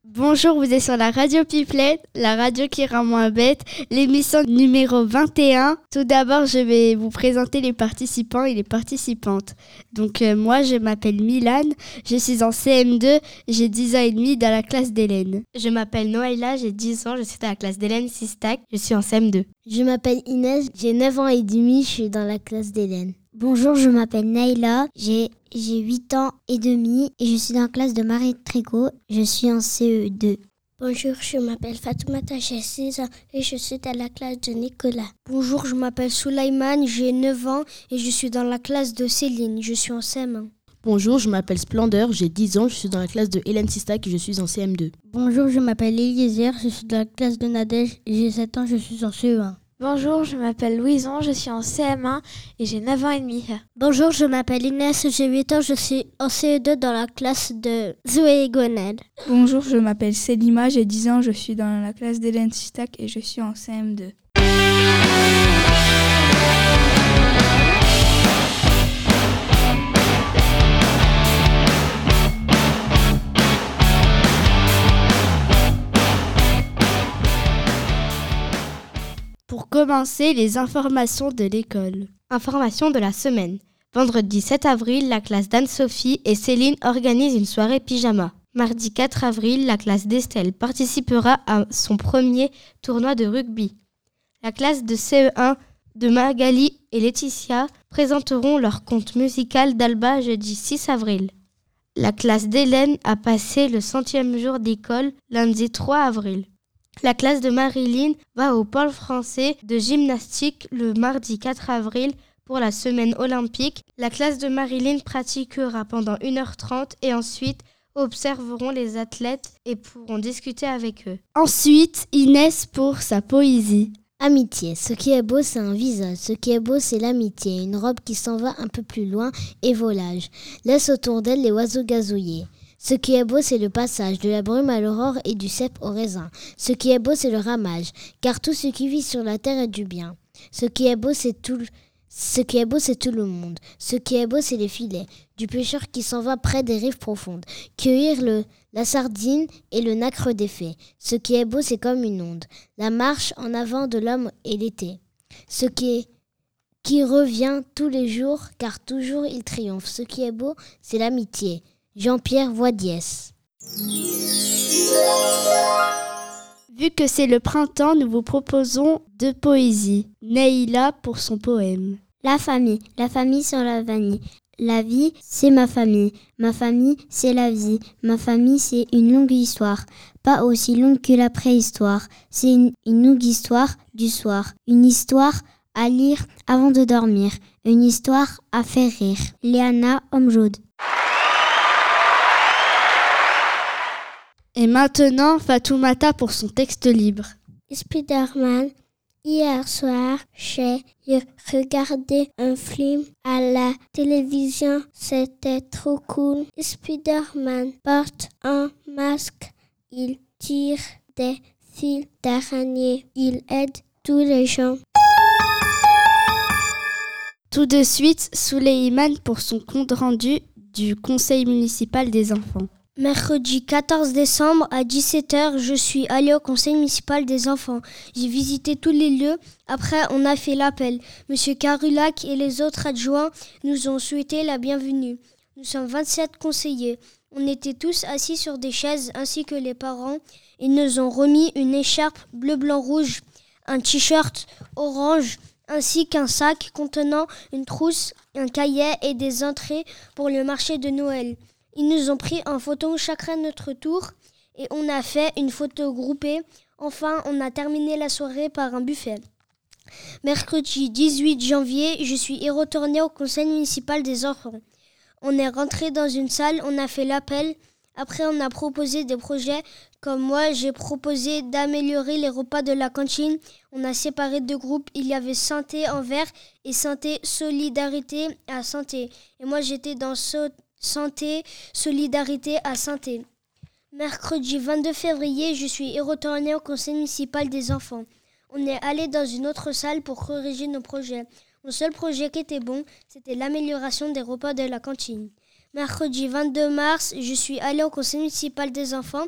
Bonjour, vous êtes sur la radio Pipelette, la radio qui rend moins bête, l'émission numéro 21. Tout d'abord, je vais vous présenter les participants et les participantes. Donc moi, je m'appelle Milan, je suis en CM2, j'ai 10 ans et demi dans la classe d'Hélène. Je m'appelle Noaïla, j'ai 10 ans, je suis dans la classe d'Hélène Sistac, je suis en CM2. Je m'appelle Inès, j'ai 9 ans et demi, je suis dans la classe d'Hélène. Bonjour, je m'appelle Naïla, j'ai 8 ans et demi et je suis dans la classe de Marie Tricot, je suis en CE2. Bonjour, je m'appelle Fatoumata, j'ai 6 ans et je suis dans la classe de Nicolas. Bonjour, je m'appelle Soulaïman, j'ai 9 ans et je suis dans la classe de Céline, je suis en CM1. Bonjour, je m'appelle Splendeur, j'ai 10 ans, je suis dans la classe de Hélène Sistac et je suis en CM2. Bonjour, je m'appelle Eliezer, je suis dans la classe de Nadège et j'ai 7 ans, je suis en CE1. Bonjour, je m'appelle Louison, je suis en CM1 et j'ai 9 ans et demi. Bonjour, je m'appelle Inès, j'ai 8 ans, je suis en CE2 dans la classe de Zoé et Gwened. Bonjour, je m'appelle Selima, j'ai 10 ans, je suis dans la classe d'Hélène Sistac et je suis en CM2. Pour commencer, les informations de l'école. Information de la semaine. Vendredi 7 avril, la classe d'Anne-Sophie et Céline organisent une soirée pyjama. Mardi 4 avril, la classe d'Estelle participera à son premier tournoi de rugby. La classe de CE1 de Magali et Laetitia présenteront leur conte musical d'Alba jeudi 6 avril. La classe d'Hélène a passé le 100e jour d'école lundi 3 avril. La classe de Marilyn va au pôle français de gymnastique le mardi 4 avril pour la semaine olympique. La classe de Marilyn pratiquera pendant 1h30 et ensuite observeront les athlètes et pourront discuter avec eux. Ensuite, Inès pour sa poésie. Amitié. Ce qui est beau, c'est un visage. Ce qui est beau, c'est l'amitié. Une robe qui s'en va un peu plus loin et volage. Laisse autour d'elle les oiseaux gazouiller. Ce qui est beau, c'est le passage de la brume à l'aurore et du cèpe au raisin. Ce qui est beau, c'est le ramage, car tout ce qui vit sur la terre est du bien. Ce qui est beau, c'est tout le monde. Ce qui est beau, c'est les filets, du pêcheur qui s'en va près des rives profondes, cueillir la sardine et le nacre des fées. Ce qui est beau, c'est comme une onde, la marche en avant de l'homme et l'été. Ce qui revient tous les jours, car toujours il triomphe. Ce qui est beau, c'est l'amitié. Jean-Pierre Voidiès. Vu que c'est le printemps, nous vous proposons 2 poésies. Naïla pour son poème. La famille sans la vanille. La vie, c'est ma famille. Ma famille, c'est la vie. Ma famille, c'est une longue histoire. Pas aussi longue que la préhistoire. C'est une longue histoire du soir. Une histoire à lire avant de dormir. Une histoire à faire rire. Léana Omjoud. Et maintenant, Fatoumata pour son texte libre. Spider-Man, hier soir, j'ai regardé un film à la télévision. C'était trop cool. Spider-Man porte un masque. Il tire des fils d'araignée. Il aide tous les gens. Tout de suite, Souleyman pour son compte rendu du conseil municipal des enfants. Mercredi 14 décembre à 17h, je suis allée au conseil municipal des enfants. J'ai visité tous les lieux. Après, on a fait l'appel. Monsieur Carulac et les autres adjoints nous ont souhaité la bienvenue. Nous sommes 27 conseillers. On était tous assis sur des chaises ainsi que les parents. Ils nous ont remis une écharpe bleu, blanc, rouge, un t-shirt orange ainsi qu'un sac contenant une trousse, un cahier et des entrées pour le marché de Noël. Ils nous ont pris en photo chacun notre tour et on a fait une photo groupée. Enfin, on a terminé la soirée par un buffet. Mercredi 18 janvier, je suis retournée au conseil municipal des enfants. On est rentré dans une salle, on a fait l'appel. Après, on a proposé des projets. Comme moi, j'ai proposé d'améliorer les repas de la cantine. On a séparé 2 groupes. Il y avait santé en vert et santé solidarité à santé. Et moi, j'étais dans santé, solidarité à santé. Mercredi 22 février, je suis retournée au conseil municipal des enfants. On est allé dans une autre salle pour corriger nos projets. Mon seul projet qui était bon, c'était l'amélioration des repas de la cantine. Mercredi 22 mars, je suis allée au conseil municipal des enfants.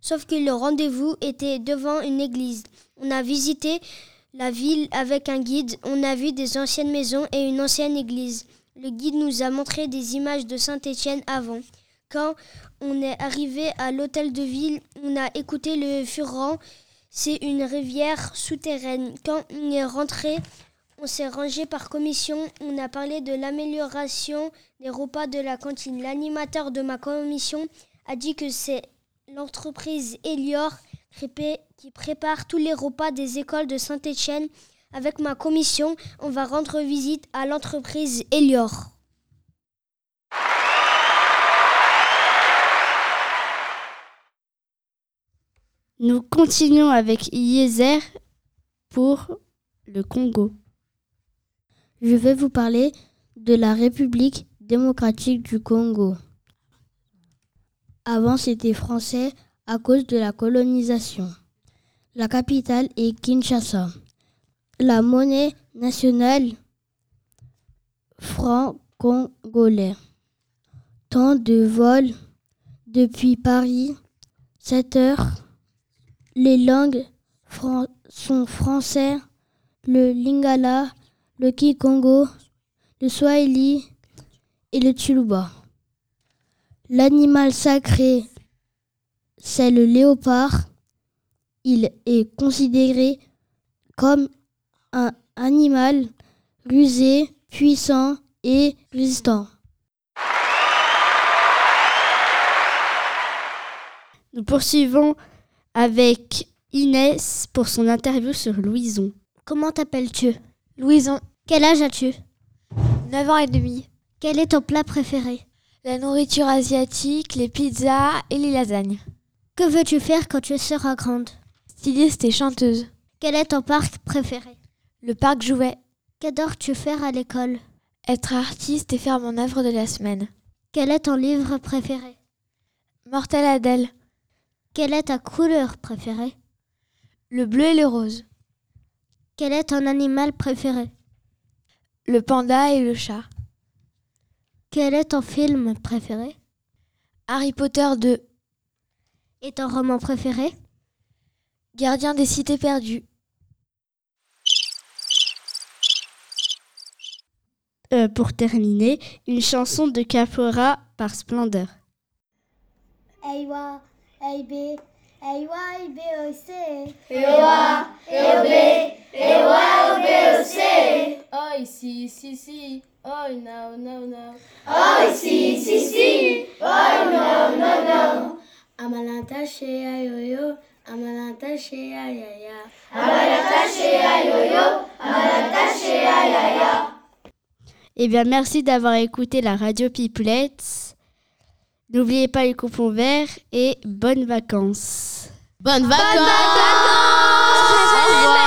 Sauf que le rendez-vous était devant une église. On a visité la ville avec un guide. On a vu des anciennes maisons et une ancienne église. Le guide nous a montré des images de Saint-Étienne avant. Quand on est arrivé à l'hôtel de ville, on a écouté le Furan. C'est une rivière souterraine. Quand on est rentré, on s'est rangé par commission. On a parlé de l'amélioration des repas de la cantine. L'animateur de ma commission a dit que c'est l'entreprise Elior qui prépare tous les repas des écoles de Saint-Étienne. Avec ma commission, on va rendre visite à l'entreprise Elior. Nous continuons avec Yezer pour le Congo. Je vais vous parler de la République démocratique du Congo. Avant, c'était français à cause de la colonisation. La capitale est Kinshasa. La monnaie nationale, franc congolais. Temps de vol depuis Paris, 7 heures. Les langues sont français, le lingala, le kikongo, le swahili et le tsholuba. L'animal sacré, c'est le léopard. Il est considéré comme un animal rusé, puissant et résistant. Nous poursuivons avec Inès pour son interview sur Louison. Comment t'appelles-tu? Louison, Quel âge as-tu? 9 ans et demi. Quel est ton plat préféré? La nourriture asiatique, les pizzas et les lasagnes. Que veux-tu faire quand tu seras grande? Styliste et chanteuse. Quel est ton parc préféré? Le parc Jouet. Qu'adores-tu faire à l'école? Être artiste et faire mon œuvre de la semaine. Quel est ton livre préféré? Mortel Adèle. Quelle est ta couleur préférée? Le bleu et le rose. Quel est ton animal préféré? Le panda et le chat. Quel est ton film préféré? Harry Potter 2. Et ton roman préféré? Gardien des cités perdues. Pour terminer, une chanson de Capoeira par Splendeur. A-Y, A-B, A-Y, B-O-C. A-Y, A-B, A-Y, B-O-C. Oh, si, si, si. Oh, no, no, no. Oh, si, si, si. Oh, no, no, no. Amalatache ayoyo, amalatache ayaya. Amalatache ayoyo, amalatache ayaya. Eh bien, merci d'avoir écouté la radio Pipelette. N'oubliez pas les coupons verts et bonnes vacances. Bonnes vacances. Au revoir.